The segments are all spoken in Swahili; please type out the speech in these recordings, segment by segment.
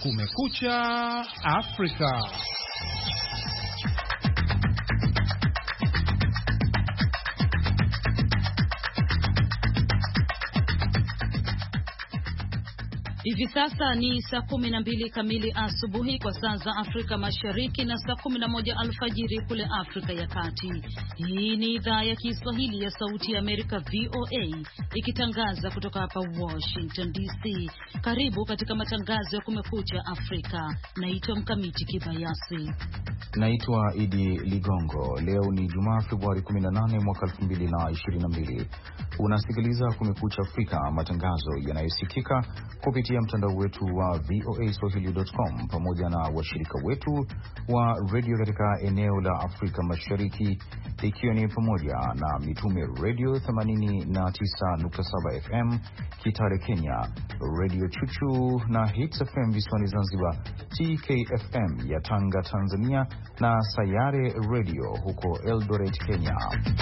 Kumekucha Afrika. Hivi sasa ni saa 12 kamili asubuhi kwa saa za Afrika Mashariki na saa 11 alfajiri kule Afrika ya Kati. Hii ni idhaa ya Kiswahili ya Sauti ya Amerika VOA ikitangaza kutoka hapa Washington DC. Karibu katika matangazo ya Kumekucha Afrika. Naitwa Mkamiti Kibayasi. Naitwa Idi Ligongo. Leo ni Jumaa, Februari 18 mwaka 2022. Unasikiliza Kumekucha Afrika, matangazo yanayosikika kupitia mtandao wetu wa voaswahili.com pamoja na washirika wetu wa radio katika eneo la Afrika Mashariki, ikiwa ni pamoja na Mitume Radio 89.7 FM Kitale Kenya, Radio Chuchu na Hits FM visiwani Zanzibar, TKFM ya Tanga Tanzania na Sayare Radio huko Eldoret Kenya.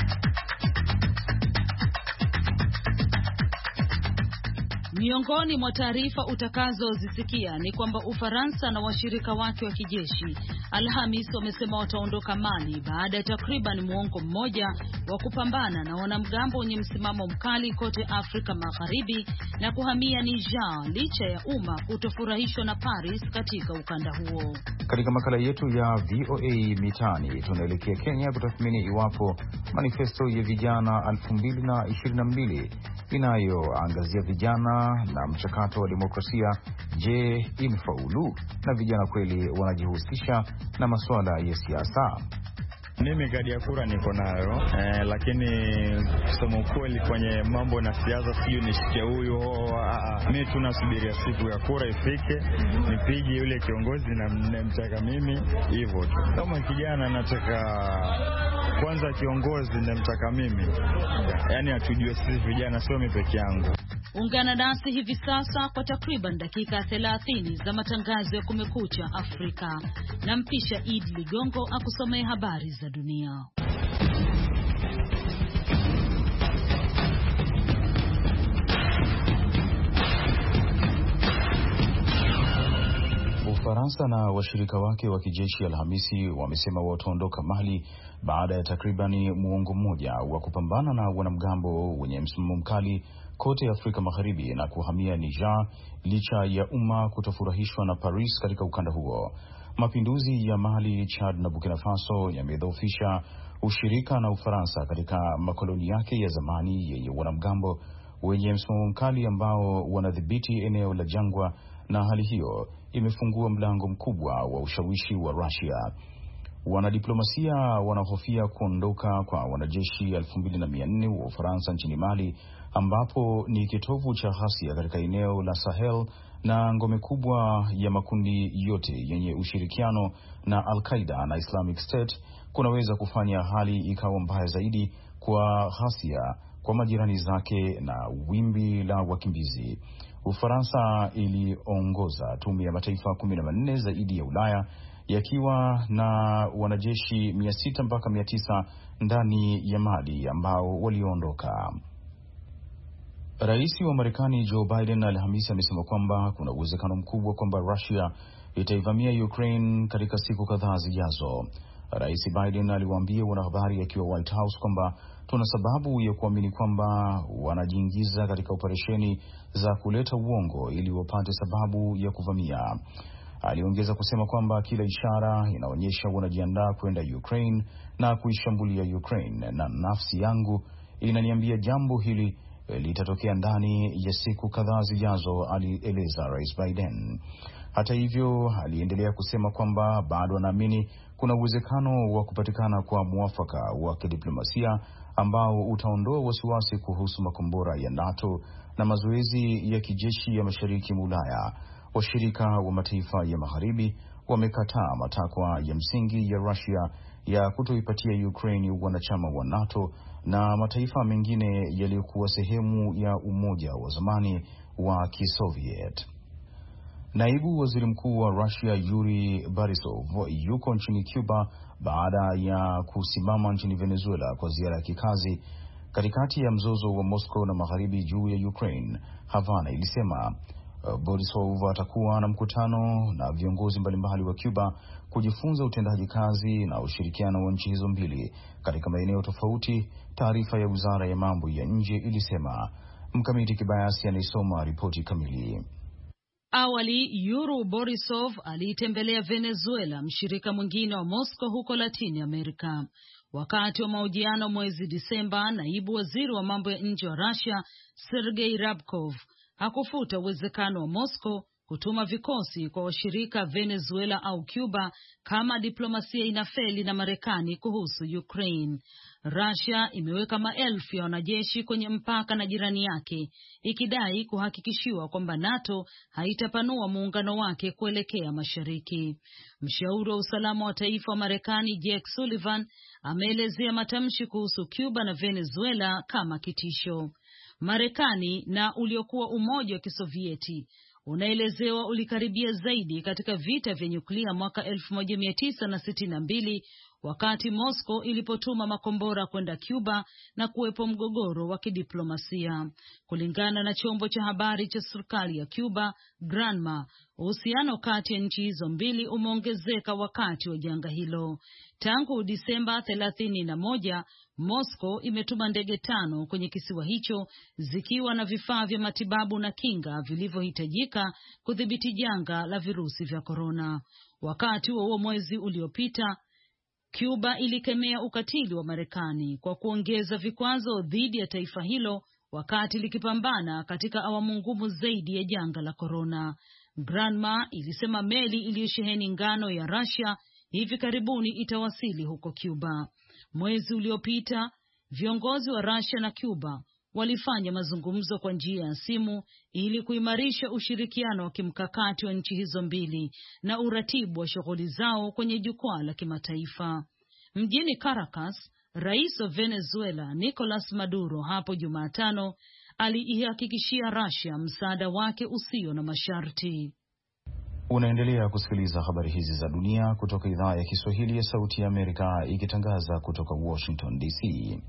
Miongoni mwa taarifa utakazozisikia ni kwamba Ufaransa na washirika wake wa kijeshi Alhamis wamesema wataondoka Mali baada ya takriban muongo mmoja wa kupambana na wanamgambo wenye msimamo mkali kote Afrika Magharibi na kuhamia Niger licha ya umma kutofurahishwa na Paris katika ukanda huo. Katika makala yetu ya VOA Mitaani tunaelekea Kenya kutathmini iwapo manifesto ya vijana 2022 inayoangazia vijana na mchakato wa demokrasia, je, imefaulu na vijana kweli wanajihusisha na masuala ya siasa? Mimi kadi ya kura niko nayo, lakini kusema ukweli kwenye mambo na siasa sio nishike huyo. Mimi tunasubiria siku ya kura ifike, nipige yule kiongozi na mnemtaka mimi, hivyo tu. Kama kijana nataka kwanza kiongozi nemtaka mimi, yani atujue sisi vijana, sio mimi peke yangu. Ungana nasi hivi sasa kwa takriban dakika 30 za matangazo ya Kumekucha Afrika. Nampisha Idi Ligongo akusomee habari za dunia. Ufaransa na washirika wake wa kijeshi Alhamisi wamesema wataondoka Mali baada ya takribani muongo mmoja wa kupambana na wanamgambo wenye msimamo mkali kote Afrika Magharibi na kuhamia Niger licha ya umma kutofurahishwa na Paris katika ukanda huo. Mapinduzi ya Mali, Chad na Burkina Faso yamedhoofisha ushirika na Ufaransa katika makoloni yake ya zamani yenye wanamgambo wenye msimamo mkali ambao wanadhibiti eneo la jangwa, na hali hiyo imefungua mlango mkubwa wa ushawishi wa Russia. Wanadiplomasia wanahofia kuondoka kwa wanajeshi 2400 wa Ufaransa nchini Mali, ambapo ni kitovu cha ghasia katika eneo la Sahel na ngome kubwa ya makundi yote yenye ushirikiano na Al-Qaeda na Islamic State, kunaweza kufanya hali ikawa mbaya zaidi kwa ghasia kwa majirani zake na wimbi la wakimbizi. Ufaransa iliongoza tume ya mataifa 14 zaidi ya Ulaya yakiwa na wanajeshi 600 mpaka 900 ndani ya Mali ambao waliondoka. Rais wa Marekani Joe Biden Alhamisi amesema kwamba kuna uwezekano mkubwa kwamba Russia itaivamia Ukraine katika siku kadhaa zijazo. Rais Biden aliwaambia wanahabari akiwa White House kwamba tuna sababu ya kuamini kwamba wanajiingiza katika operesheni za kuleta uongo ili wapate sababu ya kuvamia. Aliongeza kusema kwamba kila ishara inaonyesha wanajiandaa kwenda Ukraine na kuishambulia Ukraine, na nafsi yangu inaniambia jambo hili litatokea ndani ya siku kadhaa zijazo, alieleza Rais Biden. Hata hivyo, aliendelea kusema kwamba bado anaamini kuna uwezekano wa kupatikana kwa mwafaka wa kidiplomasia ambao utaondoa wasiwasi kuhusu makombora ya NATO na mazoezi ya kijeshi ya mashariki mwa Ulaya. Washirika wa mataifa ya magharibi wamekataa matakwa ya msingi ya Russia ya kutoipatia Ukraine wanachama wa NATO na mataifa mengine yaliyokuwa sehemu ya umoja wa zamani wa Kisoviet. Naibu waziri mkuu wa Russia Yuri Borisov yuko nchini Cuba baada ya kusimama nchini Venezuela kwa ziara ya kikazi katikati ya mzozo wa Moscow na magharibi juu ya Ukraine. Havana ilisema Borisov atakuwa na mkutano na viongozi mbalimbali wa Cuba kujifunza utendaji kazi na ushirikiano wa nchi hizo mbili katika maeneo tofauti, taarifa ya Wizara ya Mambo ya Nje ilisema. Mkamiti Kibayasi anaisoma ripoti kamili. Awali, Yuri Borisov aliitembelea Venezuela, mshirika mwingine wa Moscow huko Latini Amerika. Wakati wa mahojiano mwezi Disemba, naibu waziri wa mambo ya nje wa Russia, Sergei Rabkov, hakufuta uwezekano wa Moscow kutuma vikosi kwa washirika Venezuela au Cuba kama diplomasia inafeli na Marekani kuhusu Ukraine. Russia imeweka maelfu ya wanajeshi kwenye mpaka na jirani yake, ikidai kuhakikishiwa kwamba NATO haitapanua muungano wake kuelekea mashariki. Mshauri wa usalama wa taifa wa Marekani Jake Sullivan ameelezea matamshi kuhusu Cuba na Venezuela kama kitisho. Marekani na uliokuwa Umoja wa Kisovieti unaelezewa ulikaribia zaidi katika vita vya nyuklia mwaka 1962 wakati Moscow ilipotuma makombora kwenda Cuba na kuwepo mgogoro wa kidiplomasia. Kulingana na chombo cha habari cha serikali ya Cuba, Granma, uhusiano kati ya nchi hizo mbili umeongezeka wakati wa janga hilo. Tangu Disemba 31, Moscow imetuma ndege 5 kwenye kisiwa hicho zikiwa na vifaa vya matibabu na kinga vilivyohitajika kudhibiti janga la virusi vya korona. Wakati wa mwezi uliopita, Cuba ilikemea ukatili wa Marekani kwa kuongeza vikwazo dhidi ya taifa hilo wakati likipambana katika awamu ngumu zaidi ya janga la korona. Granma ilisema meli iliyosheheni ngano ya Russia hivi karibuni itawasili huko Cuba. Mwezi uliopita, viongozi wa Russia na Cuba walifanya mazungumzo kwa njia ya simu ili kuimarisha ushirikiano wa kimkakati wa nchi hizo mbili na uratibu wa shughuli zao kwenye jukwaa la kimataifa. Mjini Caracas, Rais wa Venezuela Nicolas Maduro hapo Jumatano aliihakikishia Russia msaada wake usio na masharti. Unaendelea kusikiliza habari hizi za dunia kutoka idhaa ya Kiswahili ya Sauti ya Amerika ikitangaza kutoka Washington DC.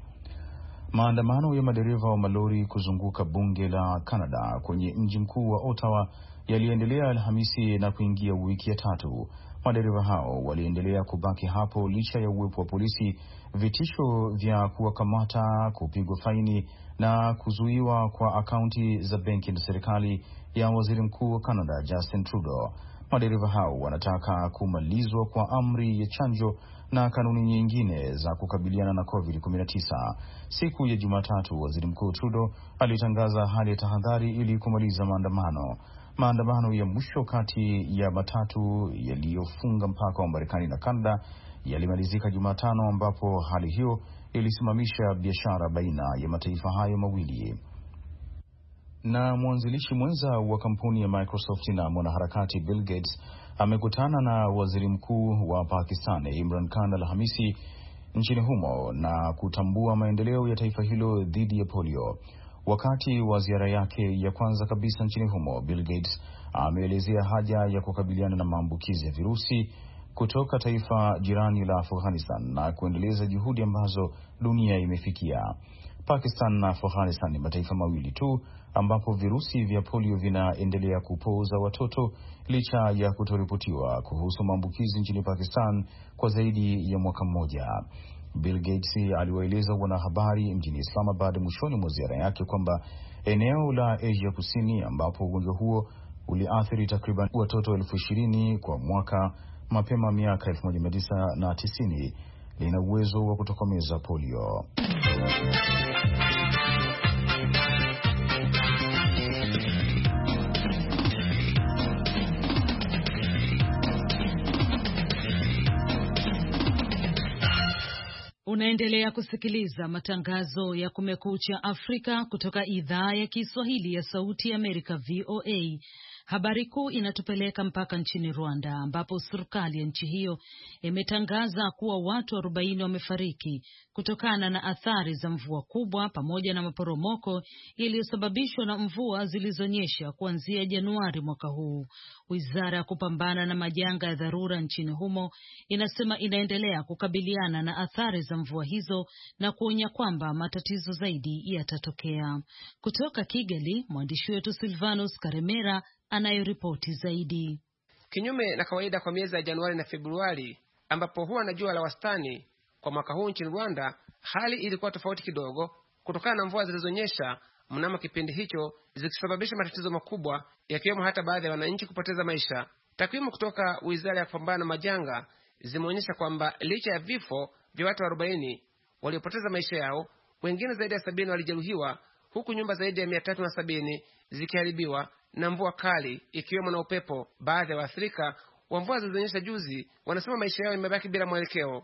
Maandamano ya madereva wa malori kuzunguka bunge la Canada kwenye mji mkuu wa Ottawa yaliendelea Alhamisi na kuingia wiki ya 3. Madereva hao waliendelea kubaki hapo licha ya uwepo wa polisi, vitisho vya kuwakamata, kupigwa faini na kuzuiwa kwa akaunti za benki na serikali ya Waziri Mkuu wa Canada Justin Trudeau. Madereva hao wanataka kumalizwa kwa amri ya chanjo na kanuni nyingine za kukabiliana na COVID-19. Siku ya Jumatatu, Waziri Mkuu Trudeau alitangaza hali ya tahadhari ili kumaliza maandamano. Maandamano ya mwisho kati ya matatu yaliyofunga mpaka wa Marekani na Canada yalimalizika Jumatano, ambapo hali hiyo ilisimamisha biashara baina ya mataifa hayo mawili. Na mwanzilishi mwenza wa kampuni ya Microsoft na mwanaharakati Bill Gates amekutana na waziri mkuu wa Pakistan Imran Khan Alhamisi nchini humo na kutambua maendeleo ya taifa hilo dhidi ya polio. Wakati wa ziara yake ya kwanza kabisa nchini humo, Bill Gates ameelezea haja ya kukabiliana na maambukizi ya virusi kutoka taifa jirani la Afghanistan na kuendeleza juhudi ambazo dunia imefikia. Pakistan na Afghanistan ni mataifa mawili tu ambapo virusi vya polio vinaendelea kupooza watoto licha ya kutoripotiwa kuhusu maambukizi nchini Pakistan kwa zaidi ya mwaka mmoja. Bill Gates aliwaeleza wanahabari mjini Islamabad mwishoni mwa ziara yake kwamba eneo la Asia Kusini ambapo ugonjwa huo uliathiri takriban watoto 20,000 kwa mwaka mapema miaka 1990 lina uwezo wa kutokomeza polio. Unaendelea kusikiliza matangazo ya Kumekucha Afrika kutoka idhaa ya Kiswahili ya Sauti ya Amerika, VOA. Habari kuu inatupeleka mpaka nchini Rwanda ambapo serikali ya nchi hiyo imetangaza kuwa watu 40 wamefariki kutokana na athari za mvua kubwa pamoja na maporomoko yaliyosababishwa na mvua zilizonyesha kuanzia Januari mwaka huu. Wizara ya kupambana na majanga ya dharura nchini humo inasema inaendelea kukabiliana na athari za mvua hizo na kuonya kwamba matatizo zaidi yatatokea. Kutoka Kigali, mwandishi wetu Silvanus Karemera anayoripoti zaidi. Kinyume na kawaida kwa miezi ya Januari na Februari ambapo huwa na jua la wastani, kwa mwaka huu nchini Rwanda hali ilikuwa tofauti kidogo kutokana na mvua zilizonyesha mnamo kipindi hicho, zikisababisha matatizo makubwa, yakiwemo hata baadhi ya wananchi kupoteza maisha. Takwimu kutoka Wizara ya Kupambana na Majanga zimeonyesha kwamba licha ya vifo vya watu 40 waliopoteza maisha yao, wengine zaidi ya 70 walijeruhiwa, huku nyumba zaidi ya 370 zikiharibiwa na mvua kali, ikiwemo na upepo. Baadhi ya waathirika wa mvua zilizonyesha juzi wanasema maisha yao yamebaki bila mwelekeo.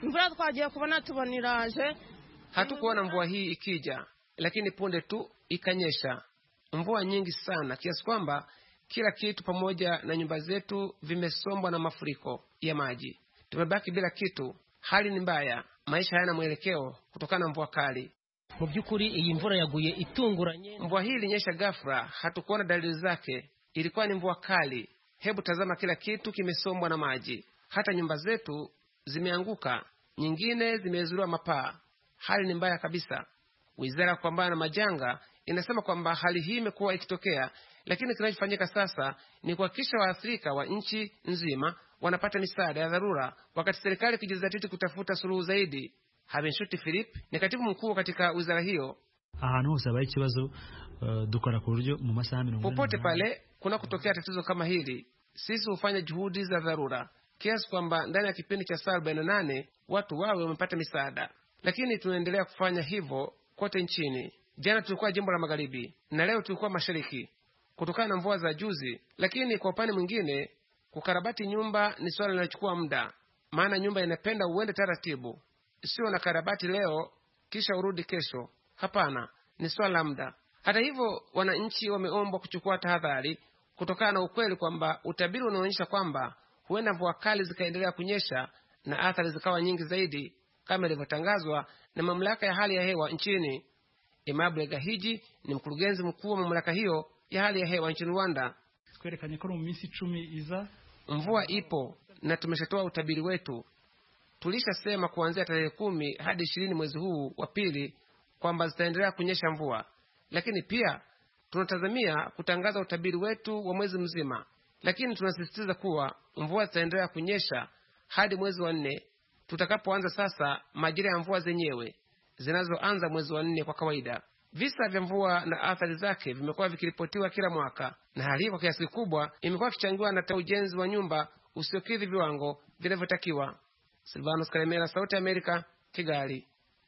Hatukuona mvua hii ikija, lakini punde tu ikanyesha mvua nyingi sana kiasi kwamba kila kitu pamoja na nyumba zetu vimesombwa na mafuriko ya maji. Tumebaki bila kitu. Hali ni mbaya, maisha hayana mwelekeo kutokana na mvua kali. Mu byukuri iyi mvura yaguye itunguranye. Mvua hii ilinyesha ghafla, hatukuona dalili zake. Ilikuwa ni mvua kali. Hebu tazama, kila kitu kimesombwa na maji. Hata nyumba zetu zimeanguka, nyingine zimezuliwa mapaa. Hali ni mbaya kabisa. Wizara ya Kupambana na Majanga inasema kwamba hali hii imekuwa ikitokea, lakini kinachofanyika sasa ni kuhakikisha waathirika wa nchi nzima wanapata misaada ya dharura, wakati serikali ikijizatiti kutafuta suluhu zaidi. Habenshuti Philip ni katibu mkuu katika wizara hiyo. Ahantu hose habaye ikibazo dukora ku buryo mu masaha 40 popote pale kuna kutokea tatizo kama hili, sisi hufanya juhudi za dharura kiasi kwamba ndani ya kipindi cha saa 48 watu wawe wamepata misaada, lakini tunaendelea kufanya hivyo kote nchini. Jana tulikuwa jimbo la Magharibi na leo tulikuwa Mashariki kutokana na mvua za juzi. Lakini kwa upande mwingine, kukarabati nyumba ni swala linalochukua muda, maana nyumba inapenda uende taratibu, sio na karabati leo kisha urudi kesho. Hapana, ni swala la muda. Hata hivyo, wananchi wameombwa kuchukua tahadhari kutokana na ukweli kwamba utabiri unaonyesha kwamba huenda mvua kali zikaendelea kunyesha na athari zikawa nyingi zaidi kama ilivyotangazwa na mamlaka ya hali ya hewa nchini. Aimable Gahigi ni mkurugenzi mkuu wa mamlaka hiyo ya hali ya hewa nchini Rwanda. Twerekanye ko mu minsi 10 iza mvua ipo na tumeshatoa utabiri wetu. Tulishasema kuanzia tarehe 10 hadi 20 mwezi huu wa pili kwamba zitaendelea kunyesha mvua, lakini pia tunatazamia kutangaza utabiri wetu wa mwezi mzima, lakini tunasisitiza kuwa mvua zitaendelea kunyesha hadi mwezi wa 4 tutakapoanza sasa majira ya mvua zenyewe zinazoanza mwezi wa 4 kwa kawaida. Visa vya mvua na athari zake vimekuwa vikiripotiwa kila mwaka, na hali kwa kiasi kikubwa imekuwa ikichangiwa na ujenzi wa nyumba usiokidhi viwango vinavyotakiwa. Silvanos Karemera, Sauti ya Amerika, Kigali.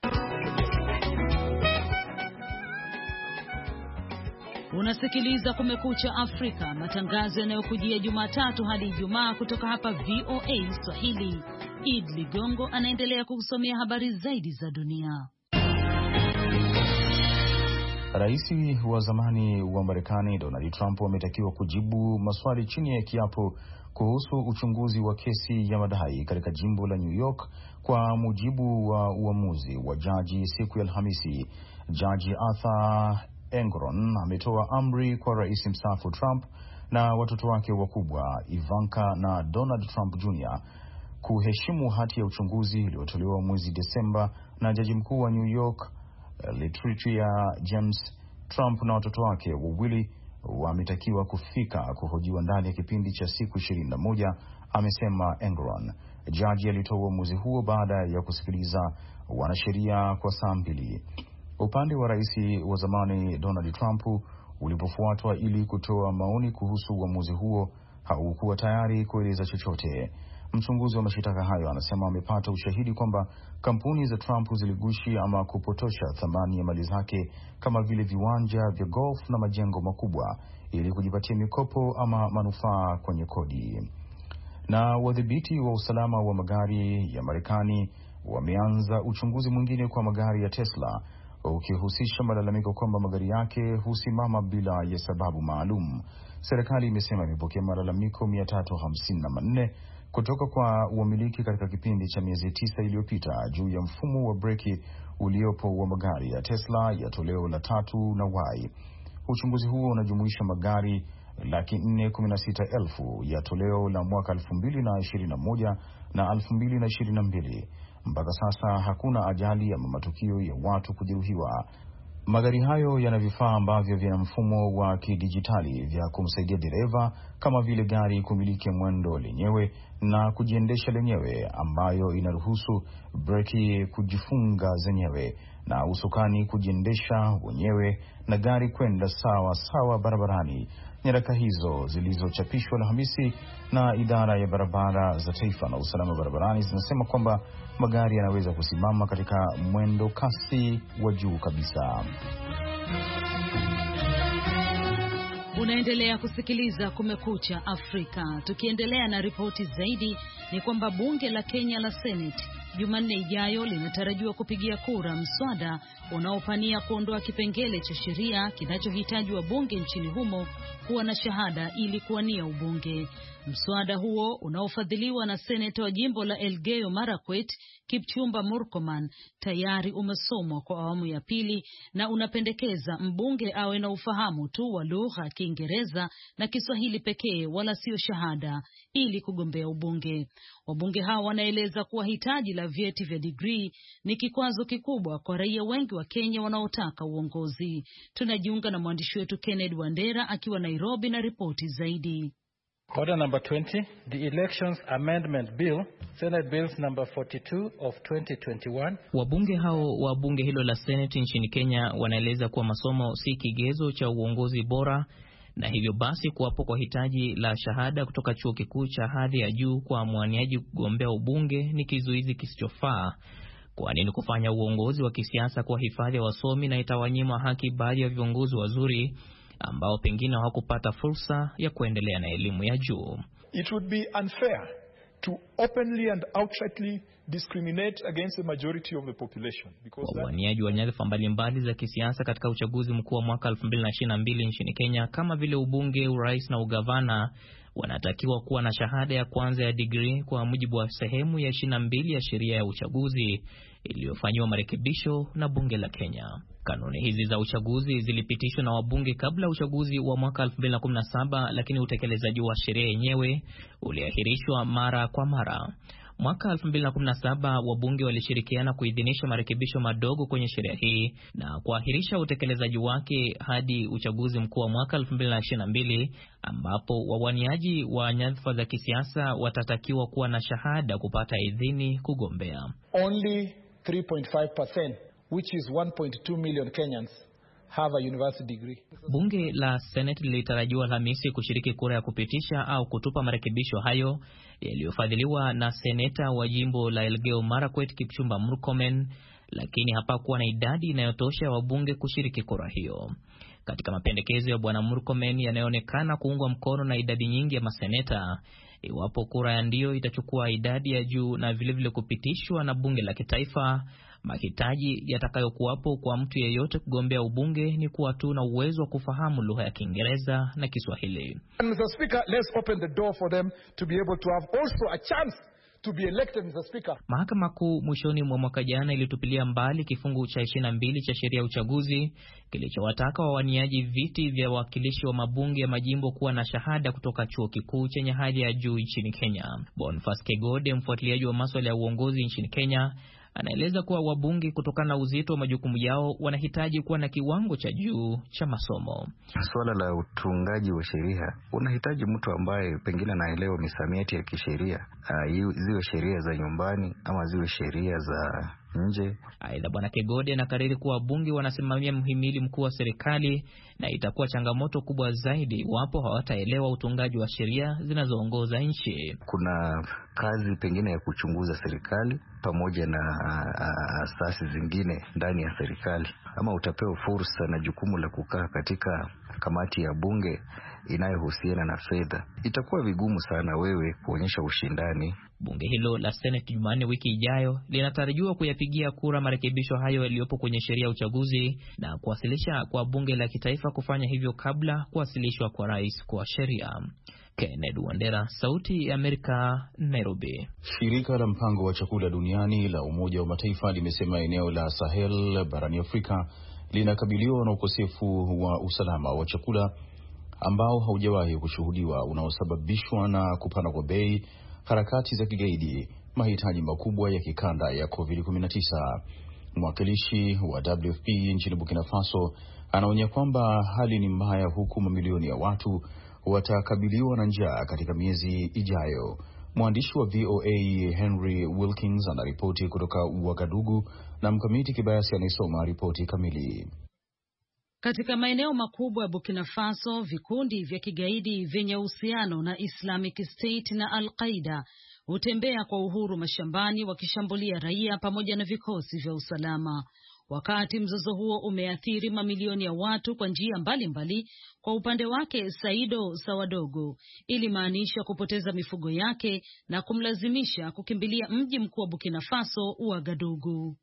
Unasikiliza Kumekucha Afrika, matangazo yanayokujia Jumatatu hadi Ijumaa kutoka hapa VOA Swahili. Id Ligongo anaendelea kukusomea habari zaidi za dunia. Rais wa zamani wa Marekani Donald Trump ametakiwa kujibu maswali chini ya kiapo kuhusu uchunguzi wa kesi ya madai katika jimbo la New York, kwa mujibu wa uamuzi wa jaji siku ya Alhamisi. Jaji Arthur Engoron ametoa amri kwa rais mstaafu Trump na watoto wake wakubwa Ivanka na Donald Trump Jr. kuheshimu hati ya uchunguzi iliyotolewa mwezi Desemba na jaji mkuu wa New York Letitia James. Trump na watoto wake wawili wametakiwa kufika kuhojiwa ndani ya kipindi cha siku 21, amesema Engoron. Jaji alitoa uamuzi huo baada ya kusikiliza wanasheria kwa saa 2. Upande wa rais wa zamani Donald Trump ulipofuatwa ili kutoa maoni kuhusu uamuzi huo, haukuwa tayari kueleza chochote. Mchunguzi wa mashitaka hayo anasema amepata ushahidi kwamba kampuni za Trump ziligushi ama kupotosha thamani ya mali zake kama vile viwanja vya golf na majengo makubwa ili kujipatia mikopo ama manufaa kwenye kodi. Na wadhibiti wa usalama wa magari ya Marekani wameanza uchunguzi mwingine kwa magari ya Tesla, ukihusisha malalamiko kwamba magari yake husimama bila ya sababu maalum. Serikali imesema imepokea malalamiko 354 kutoka kwa wamiliki katika kipindi cha miezi 9 iliyopita juu ya mfumo wa breki uliopo wa magari ya Tesla ya toleo la 3 na Y. Uchunguzi huo unajumuisha magari 416,000 ya toleo la mwaka 2021 na 2022. Mpaka sasa hakuna ajali ama matukio ya watu kujeruhiwa. Magari hayo yana vifaa ambavyo vina mfumo wa kidijitali vya kumsaidia dereva, kama vile gari kumiliki mwendo lenyewe na kujiendesha lenyewe, ambayo inaruhusu breki kujifunga zenyewe na usukani kujiendesha wenyewe na gari kwenda sawa sawa barabarani. Nyaraka hizo zilizochapishwa Alhamisi na idara ya barabara za taifa na usalama barabarani zinasema kwamba magari yanaweza kusimama katika mwendo kasi wa juu kabisa. Unaendelea kusikiliza Kumekucha Afrika. Tukiendelea na ripoti zaidi, ni kwamba bunge la Kenya la Senate Jumanne ijayo linatarajiwa kupigia kura mswada unaopania kuondoa kipengele cha sheria kinachohitaji wabunge nchini humo kuwa na shahada ili kuwania ubunge. Mswada huo unaofadhiliwa na seneta wa jimbo la Elgeyo Marakwet Kipchumba Murkomen tayari umesomwa kwa awamu ya pili na unapendekeza mbunge awe na ufahamu tu wa lugha ya Kiingereza na Kiswahili pekee, wala sio shahada, ili kugombea ubunge. Wabunge hao wanaeleza kuwa hitaji la vyeti vya degree ni kikwazo kikubwa kwa raia wengi wa Kenya wanaotaka uongozi. Tunajiunga na mwandishi wetu Kenneth Wandera akiwa Nairobi na ripoti zaidi. Order number 20, the Elections Amendment Bill, Senate Bills number 42 of 2021. Wabunge hao wa bunge hilo la Senate nchini Kenya wanaeleza kuwa masomo si kigezo cha uongozi bora, na hivyo basi kuwapo kwa hitaji la shahada kutoka chuo kikuu cha hadhi ya juu kwa mwaniaji kugombea ubunge ni kizuizi kisichofaa, kwani ni kufanya uongozi wa kisiasa kwa hifadhi ya wasomi na itawanyima haki baadhi ya viongozi wazuri ambao pengine hawakupata fursa ya kuendelea na elimu ya juu. It would be unfair to openly and outrightly discriminate against the majority of the population, because wawaniaji wa nyadhifa mbalimbali za kisiasa katika uchaguzi mkuu wa mwaka 2022 nchini Kenya kama vile ubunge, urais na ugavana wanatakiwa kuwa na shahada ya kwanza ya degree kwa mujibu wa sehemu ya 22 ya sheria ya uchaguzi iliyofanywa marekebisho na bunge la Kenya. Kanuni hizi za uchaguzi zilipitishwa na wabunge kabla uchaguzi wa mwaka 2017, lakini utekelezaji wa sheria yenyewe uliahirishwa mara kwa mara. Mwaka 2017 wabunge walishirikiana kuidhinisha marekebisho madogo kwenye sheria hii na kuahirisha utekelezaji wake hadi uchaguzi mkuu wa mwaka 2022, ambapo wawaniaji wa nyadhifa za kisiasa watatakiwa kuwa na shahada kupata idhini kugombea. Only 3.5%, which is 1.2 million Kenyans, have a university degree. Bunge la Senate lilitarajiwa Alhamisi kushiriki kura ya kupitisha au kutupa marekebisho hayo yaliyofadhiliwa na seneta wa jimbo la Elgeyo Marakwet Kipchumba Murkomen, lakini hapakuwa na idadi inayotosha wabunge kushiriki kura hiyo. Katika mapendekezo ya bwana Murkomen yanayoonekana kuungwa mkono na idadi nyingi ya maseneta, iwapo kura ya ndio itachukua idadi ya juu na vilevile kupitishwa na bunge la kitaifa, mahitaji yatakayokuwapo kwa mtu yeyote kugombea ubunge ni kuwa tu na uwezo wa kufahamu lugha ya Kiingereza na Kiswahili. Mr. Speaker, let's open the door for them to be able to have also a chance to be elected, Mr. Speaker. Mahakama Kuu mwishoni mwa mwaka jana ilitupilia mbali kifungu cha 22 cha sheria ya uchaguzi kilichowataka wawaniaji viti vya wawakilishi wa mabunge ya majimbo kuwa na shahada kutoka chuo kikuu chenye hadhi ya juu nchini Kenya. Boniface Kegode, mfuatiliaji wa masuala ya uongozi nchini Kenya, anaeleza kuwa wabunge kutokana na uzito wa majukumu yao wanahitaji kuwa na kiwango cha juu cha masomo. Swala la utungaji wa sheria unahitaji mtu ambaye pengine anaelewa misamiati ya kisheria, ziwe sheria za nyumbani ama ziwe sheria za nje. Aidha, bwana Kegode anakariri kuwa wabunge wanasimamia mhimili mkuu wa serikali na itakuwa changamoto kubwa zaidi iwapo hawataelewa utungaji wa sheria zinazoongoza nchi. Kuna kazi pengine ya kuchunguza serikali pamoja na asasi zingine ndani ya serikali, ama utapewa fursa na jukumu la kukaa katika kamati ya bunge inayohusiana na fedha, itakuwa vigumu sana wewe kuonyesha ushindani. Bunge hilo la Senate Jumanne wiki ijayo linatarajiwa kuyapigia kura marekebisho hayo yaliyopo kwenye sheria ya uchaguzi na kuwasilisha kwa bunge la kitaifa kufanya hivyo kabla kuwasilishwa kwa rais kwa sheria. Kennedy Wandera, Sauti ya Amerika, Nairobi. Shirika la mpango wa chakula duniani la Umoja wa Mataifa limesema eneo la Sahel barani Afrika linakabiliwa na ukosefu wa usalama wa chakula ambao haujawahi kushuhudiwa, unaosababishwa na kupanda kwa bei, harakati za kigaidi, mahitaji makubwa ya kikanda ya COVID-19. Mwakilishi wa WFP nchini Burkina Faso anaonya kwamba hali ni mbaya, huku mamilioni ya watu watakabiliwa na njaa katika miezi ijayo. Mwandishi wa VOA Henry Wilkins anaripoti kutoka Ouagadougou na Mkamiti Kibayasi anayesoma ripoti kamili. Katika maeneo makubwa ya Burkina Faso, vikundi vya kigaidi vyenye uhusiano na Islamic State na Al-Qaeda hutembea kwa uhuru mashambani wakishambulia raia pamoja na vikosi vya usalama. Wakati mzozo huo umeathiri mamilioni ya watu kwa njia mbalimbali, kwa upande wake Saido Sawadogo ilimaanisha kupoteza mifugo yake na kumlazimisha kukimbilia mji mkuu wa Burkina Faso, Ouagadougou.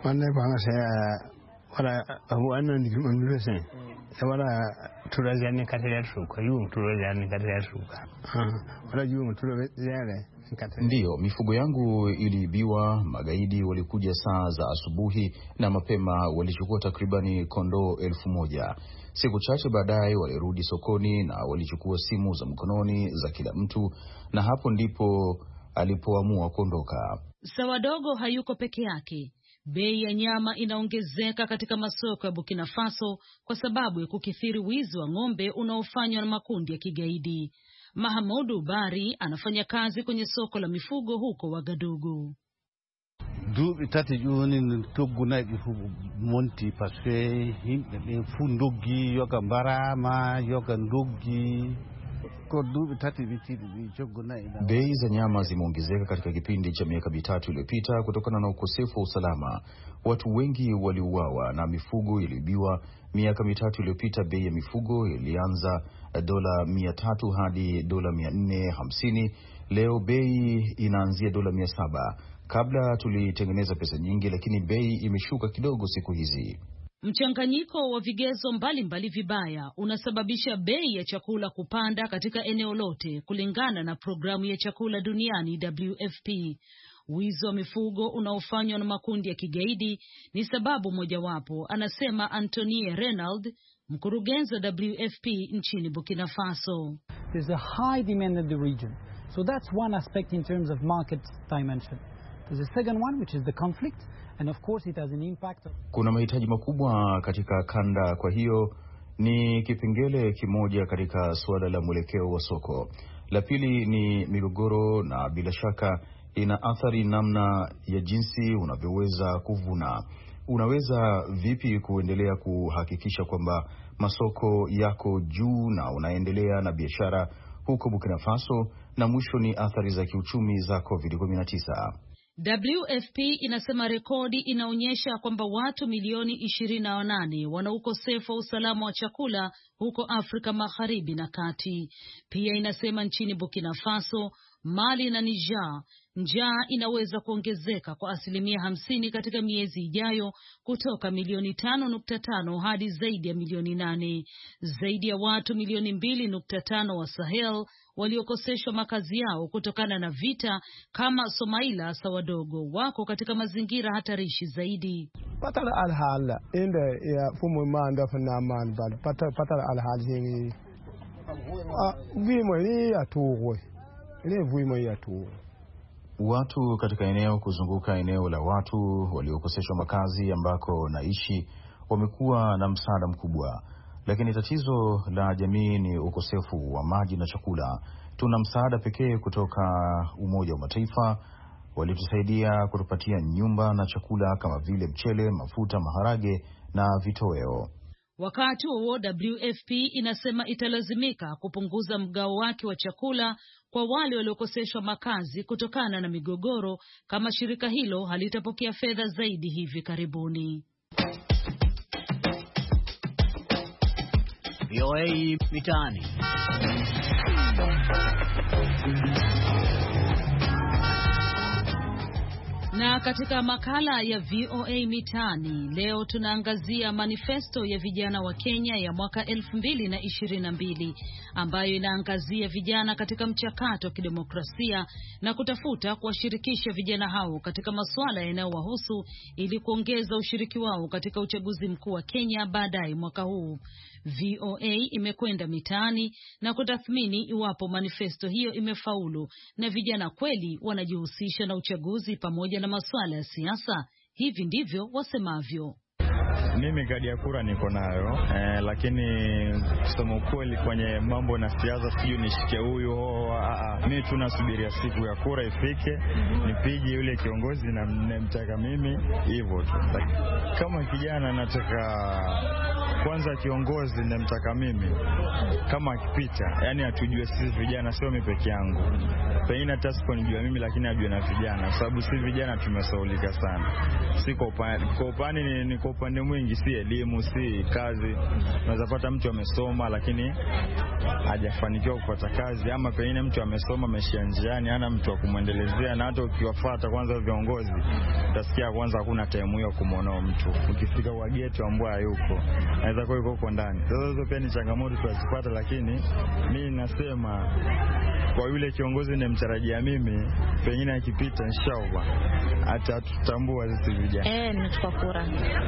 Ndiyo, mifugo yangu iliibiwa. Magaidi walikuja saa za asubuhi na mapema walichukua takribani kondoo 1,000. Siku chache baadaye walirudi sokoni na walichukua simu za mkononi za kila mtu, na hapo ndipo alipoamua kuondoka. Sawadogo hayuko peke yake. Bei ya nyama inaongezeka katika masoko ya Burkina Faso kwa sababu ya kukithiri wizi wa ng'ombe unaofanywa na makundi ya kigaidi. Mahamudu Bari anafanya kazi kwenye soko la mifugo huko Ouagadougou. Bei za nyama zimeongezeka katika kipindi cha miaka mitatu iliyopita kutokana na ukosefu wa usalama. Watu wengi waliuawa na mifugo iliibiwa. Miaka mitatu iliyopita bei ya mifugo ilianza dola 300 hadi dola 450. Leo bei inaanzia dola 700. Kabla tulitengeneza pesa nyingi, lakini bei imeshuka kidogo siku hizi. Mchanganyiko wa vigezo mbalimbali vibaya unasababisha bei ya chakula kupanda katika eneo lote, kulingana na programu ya chakula duniani WFP. Wizi wa mifugo unaofanywa na makundi ya kigaidi ni sababu mojawapo, anasema Antonie Renald, mkurugenzi wa WFP nchini Burkina Faso. There's a high demand in the region. So that's one aspect in terms of market dimension. There's a second one, which is the conflict. And of course it has an impact. Kuna mahitaji makubwa katika kanda, kwa hiyo ni kipengele kimoja katika suala la mwelekeo wa soko. La pili ni migogoro, na bila shaka ina athari namna ya jinsi unavyoweza kuvuna. Unaweza vipi kuendelea kuhakikisha kwamba masoko yako juu na unaendelea na biashara huko Burkina Faso, na mwisho ni athari za kiuchumi za COVID-19. WFP inasema rekodi inaonyesha kwamba watu milioni 28 wana ukosefu wa usalama wa chakula huko Afrika Magharibi na Kati. Pia inasema nchini Burkina Faso, Mali na Niger, njaa inaweza kuongezeka kwa 50% katika miezi ijayo, kutoka milioni 5.5 hadi zaidi ya milioni 8. Zaidi ya watu milioni 2.5 wa Sahel waliokoseshwa makazi yao kutokana na vita kama Somaila Sawadogo wako katika mazingira hatarishi zaidi. Patal alhala inde ya fumo manda fana man bal patal alhal hingi vimo ya tuwe ile vimo ya tuwe. Watu katika eneo kuzunguka eneo la watu waliokoseshwa makazi ambako naishi wamekuwa na msaada mkubwa, lakini tatizo la jamii ni ukosefu wa maji na chakula. Tuna msaada pekee kutoka Umoja wa Mataifa, walitusaidia kutupatia nyumba na chakula kama vile mchele, mafuta, maharage na vitoweo. Wakati huo WFP inasema italazimika kupunguza mgao wake wa chakula kwa wale waliokoseshwa makazi kutokana na migogoro kama shirika hilo halitapokea fedha zaidi hivi karibuni. VOA Mitaani. Na katika makala ya VOA Mitaani leo tunaangazia manifesto ya vijana wa Kenya ya mwaka 2022 ambayo inaangazia vijana katika mchakato wa kidemokrasia na kutafuta kuwashirikisha vijana hao katika masuala yanayowahusu ili kuongeza ushiriki wao katika uchaguzi mkuu wa Kenya baadaye mwaka huu. VOA imekwenda mitaani na kutathmini iwapo manifesto hiyo imefaulu na vijana kweli wanajihusisha na uchaguzi pamoja na masuala ya siasa. Hivi ndivyo wasemavyo. Mimi kadi ya kura niko nayo, lakini kusema ukweli kwenye mambo na siasa sijui nishike huyo. Mimi tunasubiria siku ya kura ifike, nipige yule kiongozi na mnamtaka mimi, hivyo tu. Kama kijana nataka kwanza kiongozi namtaka mimi kama akipita, yani atujue sisi vijana, sio mimi peke yangu. Pengine hata siponijua mimi, lakini ajue na vijana, sababu sisi vijana tumesaulika sana. Si kwa upande ni kwa upande mwingi, si elimu, si kazi. Unaweza pata mtu amesoma lakini hajafanikiwa kupata kazi, ama pengine mtu amesoma ameshia njiani, hana mtu wa kumuendelezea. Na hata ukiwafuata kwanza viongozi, utasikia kwanza hakuna time hiyo kumuona mtu. Ukifika kwa gate ambao hayuko, anaweza kuwa yuko huko ndani. Sasa hizo pia ni changamoto tunazipata, lakini mimi nasema kwa yule kiongozi nimemtarajia mimi, pengine akipita inshallah hata tutambua sisi vijana. Nimechukua kura.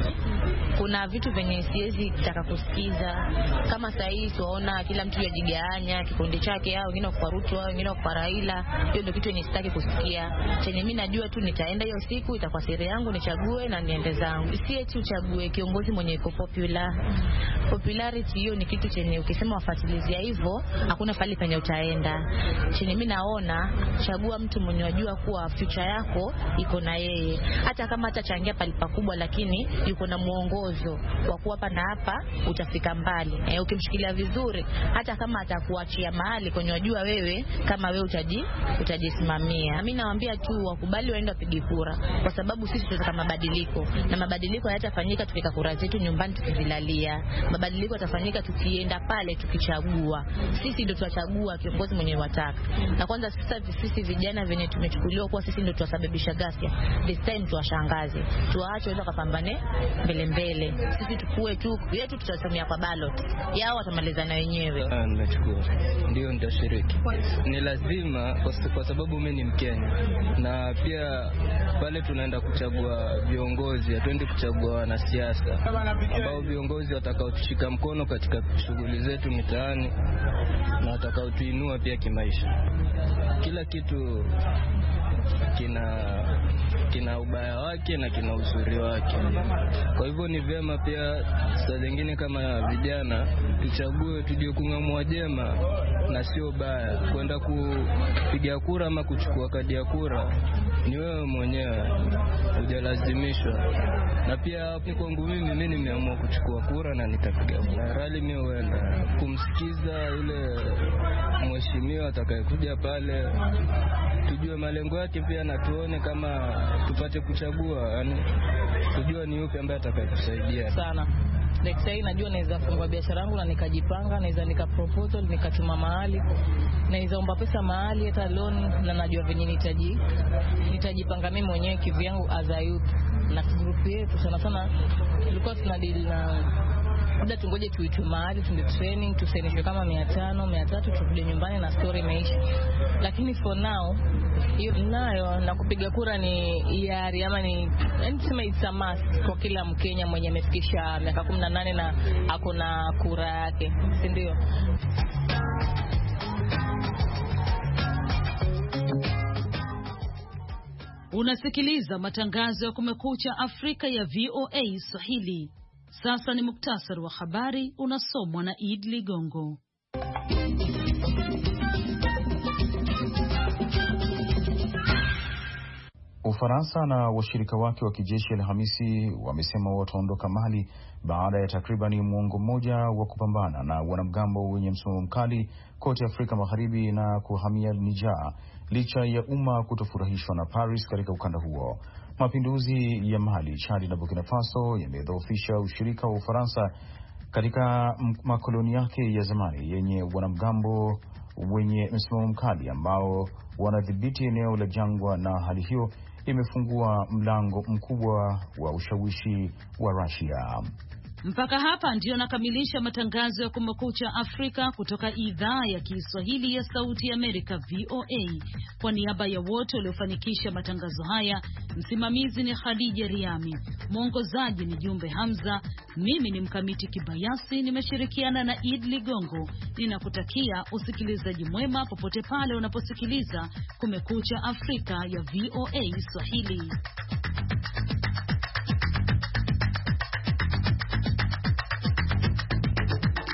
Kuna vitu venye siwezi kutaka kusikiza. Kama saa hii tunaona kila mtu yajiganya kikundi chake, au wengine kwa Ruto, au wengine kwa Raila. Hiyo ndio kitu yenye sitaki kusikia. Chenye mimi najua tu nitaenda hiyo siku, itakuwa siri yangu, nichague na niende zangu. Si eti uchague kiongozi mwenye iko popular. Popularity hiyo ni kitu chenye ukisema wafuatilizia hivyo, hakuna pale penye utaenda. Chenye mimi naona, chagua mtu mwenye unajua kuwa future yako iko na yeye. Hata kama atachangia pale pakubwa, lakini yuko na muongozo wa kuwa hapa na hapa utafika mbali. Ukimshikilia vizuri, hata kama atakuachia mahali kwenye unajua wewe kama wewe utajisimamia. Mimi nawaambia tu wakubali waende wapige kura, kwa sababu sisi tunataka mabadiliko, na mabadiliko hayatafanyika tukika kura zetu nyumbani tukizilalia. Mabadiliko yatafanyika tukienda pale tukichagua. Sisi ndio tutachagua kiongozi mwenye wataka. Na kwanza sisi vijana venye tumechukuliwa kuwa sisi ndio tuwasababisha ghasia, this time tuwashangaze, tuwaache wao kapambane mbele. Sisi tukue tu yetu, tutasamia kwa ballot yao, watamalizana wenyewe. Nimechukua, ndio nitashiriki. Ni lazima kwa sababu mimi ni Mkenya, na pia pale tunaenda kuchagua viongozi, hatuendi kuchagua wanasiasa ambao viongozi watakaotushika mkono katika shughuli zetu mitaani na watakaotuinua pia kimaisha. Kila kitu kina ubaya wake na kina uzuri wake. Kwa hivyo ni vyema pia saa zingine kama vijana tuchague, tujue kung'amua jema na sio baya. Kwenda kupiga kura ama kuchukua kadi ya kura ni wewe mwenyewe, hujalazimishwa. Na pia kwangu mimi nimeamua kuchukua kura na nitapiga kura. Rally mimi huenda kumsikiza yule mheshimiwa atakayekuja pale, tujue malengo yake pia, na tuone kama tupate kuchagua, yani tujue ni yupi ambaye atakayetusaidia sana. Sasa najua naweza fungua biashara yangu na nikajipanga, naweza nika proposal, nikatuma mahali, naweza omba pesa mahali hata loan, na najua venye nitajipanga mimi mwenyewe kivyangu as a youth. Na group yetu sana tulikuwa tunadeal na muda, tungoje tuitwe mahali tunde training, tusainishwe kama 500 300 turudi nyumbani na story imeisha. Lakini for now hiyo nayo na kupiga kura ni hiari, ama ni sema it's a must kwa kila Mkenya mwenye amefikisha miaka 18 na ako na kura yake, si ndio? Unasikiliza matangazo ya Kumekucha Afrika ya VOA Swahili. Sasa ni muktasari wa habari unasomwa na Id Ligongo. Ufaransa na washirika wake wa kijeshi Alhamisi wamesema wataondoka Mali baada ya takribani muongo mmoja wa kupambana na wanamgambo wenye msimamo mkali kote Afrika Magharibi na kuhamia Niger, licha ya umma kutofurahishwa na Paris katika ukanda huo. Mapinduzi ya Mali, Chad na Burkina Faso yamedhoofisha ushirika wa Ufaransa katika makoloni yake ya zamani yenye wanamgambo wenye msimamo mkali ambao wanadhibiti eneo la jangwa, na hali hiyo imefungua mlango mkubwa wa ushawishi wa Russia. Mpaka hapa ndio nakamilisha matangazo ya Kumekucha Afrika kutoka idhaa ya Kiswahili ya Sauti ya Amerika VOA. Kwa niaba ya wote waliofanikisha matangazo haya, msimamizi ni Khadija Riami, mwongozaji ni Jumbe Hamza, mimi ni Mkamiti Kibayasi, nimeshirikiana na Id Ligongo. Ninakutakia usikilizaji mwema popote pale unaposikiliza Kumekucha Afrika ya VOA Swahili.